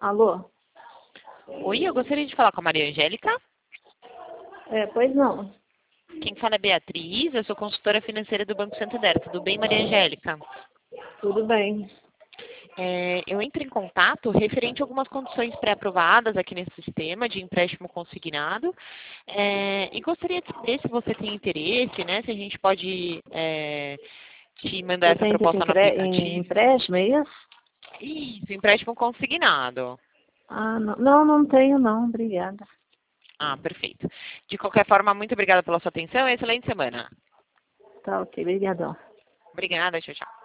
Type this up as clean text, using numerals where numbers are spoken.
Alô? Oi, eu gostaria de falar com a Maria Angélica. Pois não. Quem fala é Beatriz, eu sou consultora financeira do Banco Santander. Tudo bem, Maria Angélica? Tudo bem. Eu entro em contato referente a algumas condições pré-aprovadas aqui nesse sistema de empréstimo consignado e gostaria de saber se você tem interesse, né? Se a gente pode te mandar Você essa tem interesse proposta no em aplicativo. empréstimo, é isso? Isso, empréstimo consignado. Ah, não. Não tenho não, obrigada. Ah, perfeito. De qualquer forma, muito obrigada pela sua atenção e excelente semana. Tá ok, obrigadão. Obrigada, tchau, tchau.